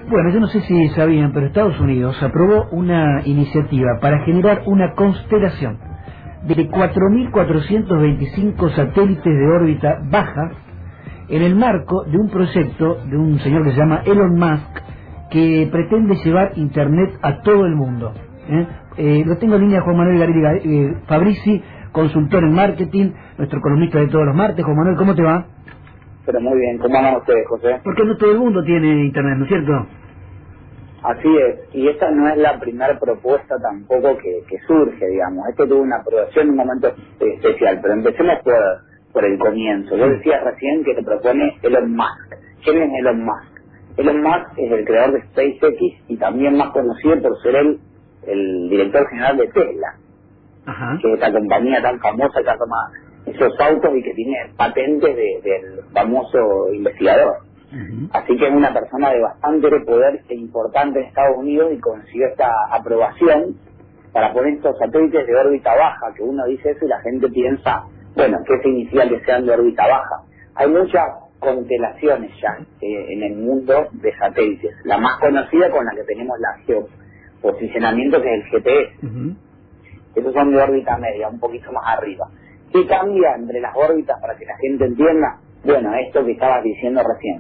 Bueno, yo no sé si sabían, pero Estados Unidos aprobó una iniciativa para generar una constelación de 4.425 satélites de órbita baja en el marco de un proyecto de un señor que se llama Elon Musk, que pretende llevar Internet a todo el mundo. Lo tengo en línea Juan Manuel Garelli Fabrici, consultor en marketing, nuestro columnista de todos los martes. Juan Manuel, ¿cómo te va? Pero muy bien, ¿cómo andan ustedes, José? Porque no todo el mundo tiene Internet, ¿no es cierto? Así es, y esta no es la primera propuesta tampoco que surge, digamos. Esto tuvo una aprobación en un momento especial, pero empecemos por el comienzo. Yo decía recién que se propone Elon Musk. ¿Quién es Elon Musk? Elon Musk es el creador de SpaceX y también más conocido por ser el director general de Tesla. Ajá. Que es esta compañía tan famosa que toma esos autos y que tiene patentes del famoso investigador. Así que es una persona de bastante poder e importante en Estados Unidos y consiguió esta aprobación para poner estos satélites de órbita baja, que uno dice eso y la gente piensa, bueno, ¿qué significa que sean de órbita baja? Hay muchas constelaciones ya en el mundo de satélites. La más conocida con la que tenemos la geoposicionamiento, que es el GPS. Esos son de órbita media, un poquito más arriba. ¿Qué cambia entre las órbitas para que la gente entienda? Bueno, esto que estabas diciendo recién.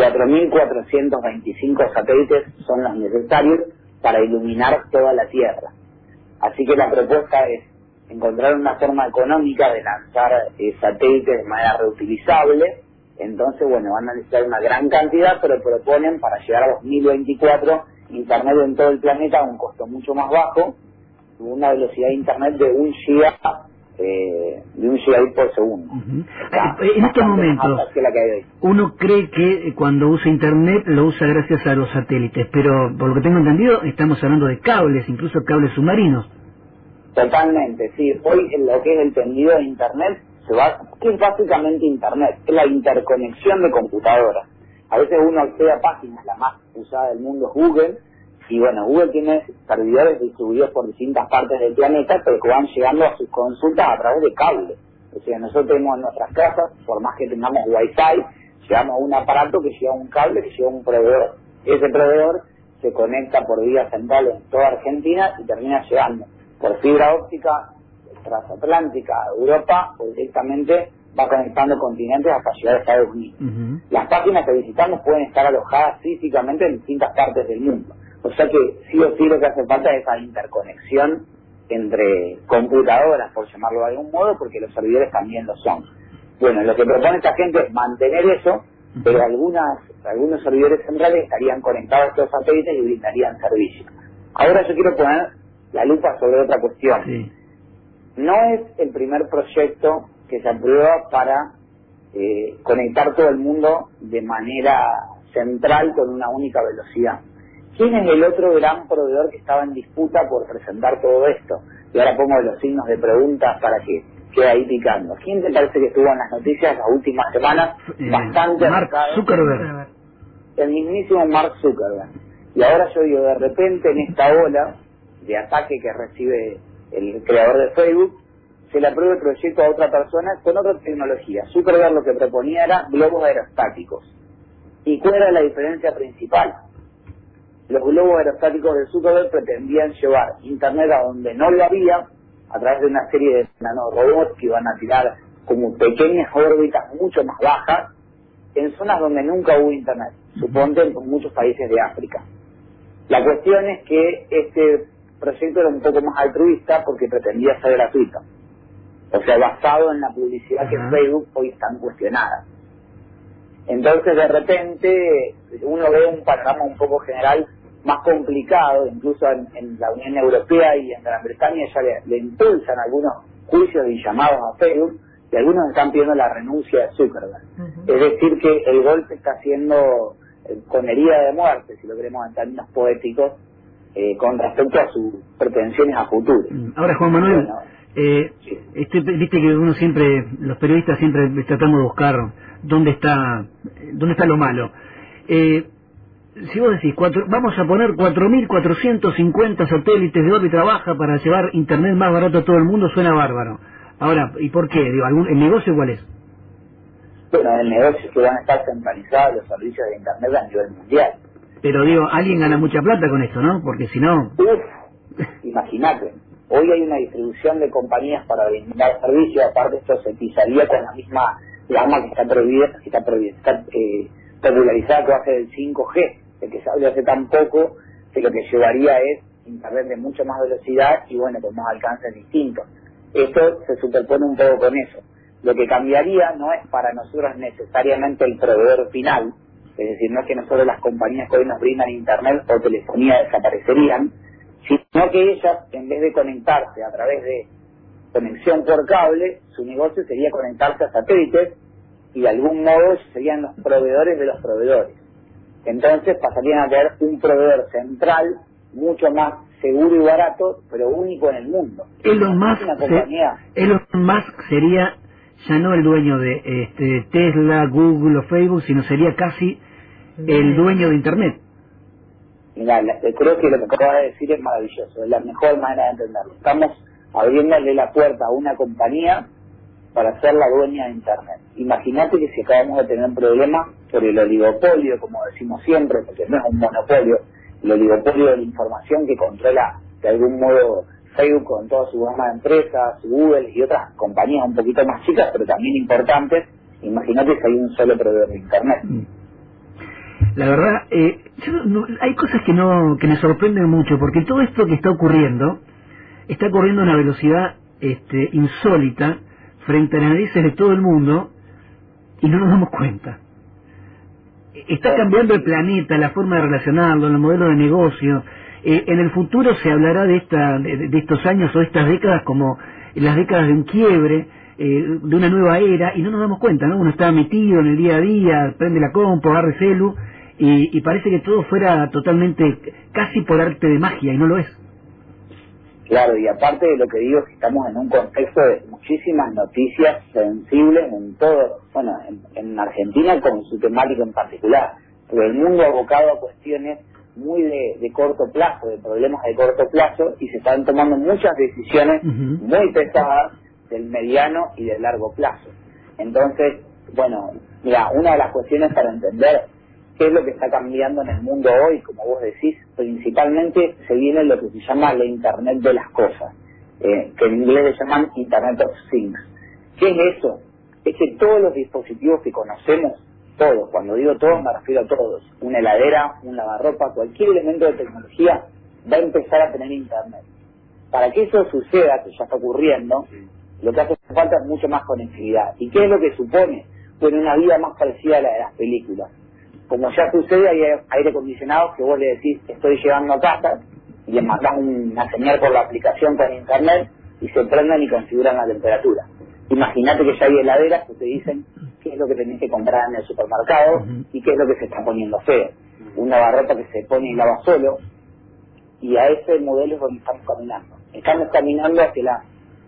4.425 satélites son los necesarios para iluminar toda la Tierra. Así que la propuesta es encontrar una forma económica de lanzar satélites de manera reutilizable. Entonces, bueno, van a necesitar una gran cantidad, pero proponen para llegar a 2024 Internet en todo el planeta a un costo mucho más bajo, una velocidad de Internet de 1 gigabit por segundo. En estos momentos, uno cree que cuando usa Internet lo usa gracias a los satélites, pero por lo que tengo entendido estamos hablando de cables, incluso cables submarinos. Totalmente, sí. Hoy en lo que es el tendido de Internet ¿qué es básicamente Internet? Es la interconexión de computadoras. A veces uno accede a páginas, la más usada del mundo es Google, y bueno, Google tiene servidores distribuidos por distintas partes del planeta, pero que van llegando a sus consultas a través de cable. O sea, nosotros tenemos en nuestras casas, por más que tengamos Wi-Fi, llegamos a un aparato que lleva un cable, que lleva un proveedor. Ese proveedor se conecta por vía central en toda Argentina y termina llegando por fibra óptica transatlántica a Europa, o directamente va conectando continentes hasta llegar a Estados Unidos. Las páginas que visitamos pueden estar alojadas físicamente en distintas partes del mundo. O sea que sí o sí lo que hace falta es esa interconexión entre computadoras, por llamarlo de algún modo, porque los servidores también lo son. Bueno, lo que propone esta gente es mantener eso, pero algunos servidores centrales estarían conectados a estos satélites y brindarían servicio. Ahora yo quiero poner la lupa sobre otra cuestión. Sí. No es el primer proyecto que se aprueba para conectar todo el mundo de manera central con una única velocidad. ¿Quién es el otro gran proveedor que estaba en disputa por presentar todo esto? Y ahora pongo los signos de preguntas para que quede ahí picando. ¿Quién te parece que estuvo en las noticias las últimas semanas? Bastante Mark Zuckerberg. El mismísimo Mark Zuckerberg. Y ahora yo digo, de repente en esta ola de ataque que recibe el creador de Facebook, se le aprueba el proyecto a otra persona con otra tecnología. Zuckerberg lo que proponía era globos aerostáticos. ¿Y cuál era la diferencia principal? Los globos aerostáticos de Zuckerberg pretendían llevar Internet a donde no lo había, a través de una serie de nanorobots que iban a tirar como pequeñas órbitas mucho más bajas, en zonas donde nunca hubo Internet, suponte en muchos países de África. La cuestión es que este proyecto era un poco más altruista porque pretendía ser gratuito. O sea, basado en la publicidad que en Facebook hoy están cuestionadas. Entonces, de repente, uno ve un panorama un poco general más complicado, incluso en la Unión Europea y en Gran Bretaña ya le impulsan algunos juicios y llamados a Facebook, y algunos están pidiendo la renuncia de Zuckerberg. Es decir, que el golpe está siendo con herida de muerte, si lo queremos en términos poéticos, con respecto a sus pretensiones a futuro. Ahora, Juan Manuel, viste que uno siempre, los periodistas siempre tratamos de buscar dónde está lo malo. Si vos decís, vamos a poner 4.450 satélites de órbita baja para llevar Internet más barato a todo el mundo, suena bárbaro. Ahora, ¿y por qué? Digo, ¿el negocio cuál es? Bueno, el negocio es que van a estar centralizados los servicios de Internet a nivel mundial. Pero digo, alguien gana mucha plata con esto, ¿no? Porque si no... Imagínate, hoy hay una distribución de compañías para brindar servicios, aparte esto se pisaría con la misma gama que está prohibida, está popularizada, que va a ser el 5G, el que se habla hace tan poco, que lo que llevaría es internet de mucha más velocidad y bueno, con más alcances distintos. Esto se superpone un poco con eso. Lo que cambiaría no es para nosotros necesariamente el proveedor final, es decir, no es que nosotros las compañías que hoy nos brindan internet o telefonía desaparecerían, sino que ellas, en vez de conectarse a través de conexión por cable, su negocio sería conectarse a satélites y de algún modo serían los proveedores de los proveedores. Entonces pasarían a tener un proveedor central mucho más seguro y barato, pero único en el mundo. Elon Musk sería ya no el dueño de Tesla, Google o Facebook, sino sería casi el dueño de Internet. Mira, creo que lo que acabas de decir es maravilloso, es la mejor manera de entenderlo. Estamos abriéndole la puerta a una compañía para ser la dueña de Internet. Imagínate que si acabamos de tener un problema por el oligopolio, como decimos siempre, porque no es un monopolio, el oligopolio de la información que controla de algún modo Facebook con toda su gama de empresas, Google y otras compañías un poquito más chicas, pero también importantes. Imagínate si hay un solo proveedor de Internet. La verdad, hay cosas que me sorprenden mucho, porque todo esto que está ocurriendo a una velocidad insólita frente a las narices de todo el mundo y no nos damos cuenta. Está cambiando el planeta, la forma de relacionarlo, el modelo de negocio. En el futuro se hablará de estos años o estas décadas como las décadas de un quiebre, de una nueva era, y no nos damos cuenta, ¿no? Uno está metido en el día a día, prende la compu, agarra el celu, y parece que todo fuera totalmente, casi por arte de magia, y no lo es. Claro, y aparte de lo que digo, es que estamos en un contexto de muchísimas noticias sensibles en todo, bueno, en Argentina con su temática en particular, pero el mundo abocado a cuestiones muy de corto plazo, de problemas de corto plazo, y se están tomando muchas decisiones muy pesadas del mediano y del largo plazo. Entonces, bueno, mira, una de las cuestiones para entender qué es lo que está cambiando en el mundo hoy, como vos decís, principalmente se viene lo que se llama la Internet de las cosas, que en inglés le llaman Internet of Things. ¿Qué es eso? Es que todos los dispositivos que conocemos, todos, cuando digo todos me refiero a todos, una heladera, un lavarropa, cualquier elemento de tecnología va a empezar a tener Internet. Para que eso suceda, que ya está ocurriendo, lo que hace falta es mucho más conectividad. ¿Y qué es lo que supone? Bueno, una vida más parecida a la de las películas. Como ya sucede, hay aire acondicionado que vos le decís, estoy llegando a casa, y le mandás una señal por la aplicación con internet, y se prenden y configuran la temperatura. Imagínate que ya hay heladeras que te dicen qué es lo que tenés que comprar en el supermercado y qué es lo que se está poniendo feo. Un lavarropa que se pone y lava solo, y a ese modelo es donde estamos caminando. Estamos caminando hacia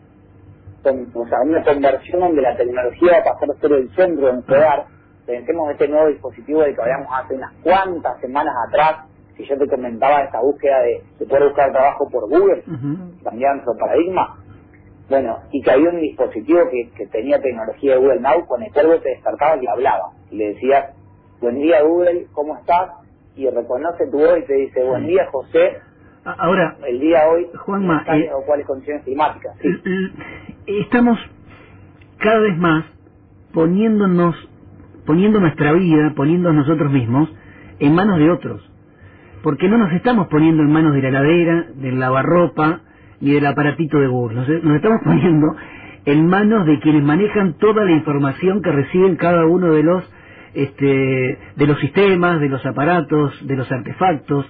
una conversión donde la tecnología va a pasar a ser el centro de nuestro hogar. Pensemos este nuevo dispositivo del que hablamos hace unas cuantas semanas atrás, que yo te comentaba esta búsqueda de poder buscar trabajo por Google, cambiar nuestro paradigma. Bueno, y que había un dispositivo que tenía tecnología de Google Now, con el cual vos te despertabas y hablaba. Y le decías, buen día Google, ¿cómo estás? Y reconoce tu voz y te dice, buen día José, ahora, el día hoy, Juanma, o cuáles condiciones climáticas. Sí. Estamos cada vez más poniendo nuestra vida, poniendo nosotros mismos en manos de otros, porque no nos estamos poniendo en manos de la heladera, del lavarropa ni del aparatito de Google, nos estamos poniendo en manos de quienes manejan toda la información que reciben cada uno de los sistemas, de los aparatos, de los artefactos.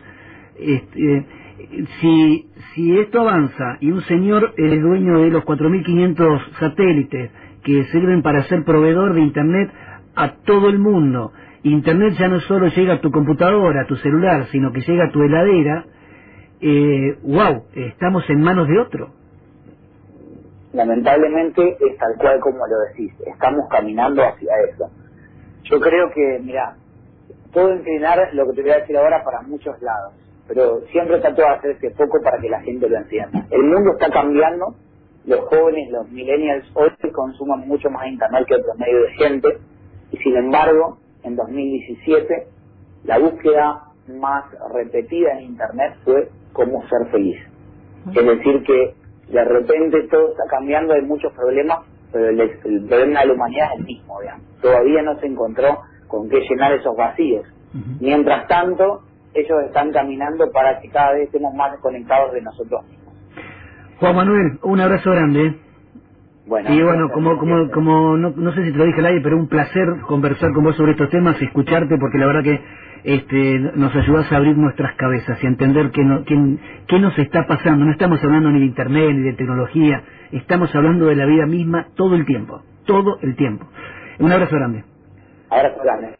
Si esto avanza y un señor es dueño de los 4.500 satélites que sirven para ser proveedor de Internet a todo el mundo, Internet ya no solo llega a tu computadora, a tu celular, sino que llega a tu heladera, estamos en manos de otro. Lamentablemente es tal cual como lo decís, estamos caminando hacia eso. Yo creo que, mira, puedo inclinar lo que te voy a decir ahora para muchos lados, pero siempre trato de hacer este foco para que la gente lo entienda. El mundo está cambiando, los jóvenes, los millennials hoy consumen mucho más internet que el promedio de gente, y sin embargo, en 2017, la búsqueda más repetida en Internet fue cómo ser feliz. Es decir, que de repente todo está cambiando, hay muchos problemas, pero el problema de la humanidad es el mismo, digamos. Todavía no se encontró con qué llenar esos vacíos. Mientras tanto, ellos están caminando para que cada vez estemos más desconectados de nosotros mismos. Juan Manuel, un abrazo grande. Bueno, y bueno, como no sé si te lo dije al aire, pero un placer conversar con vos sobre estos temas, escucharte, porque la verdad que nos ayudás a abrir nuestras cabezas y a entender qué nos está pasando. No estamos hablando ni de internet ni de tecnología, estamos hablando de la vida misma todo el tiempo. Un abrazo grande. Abrazo grande.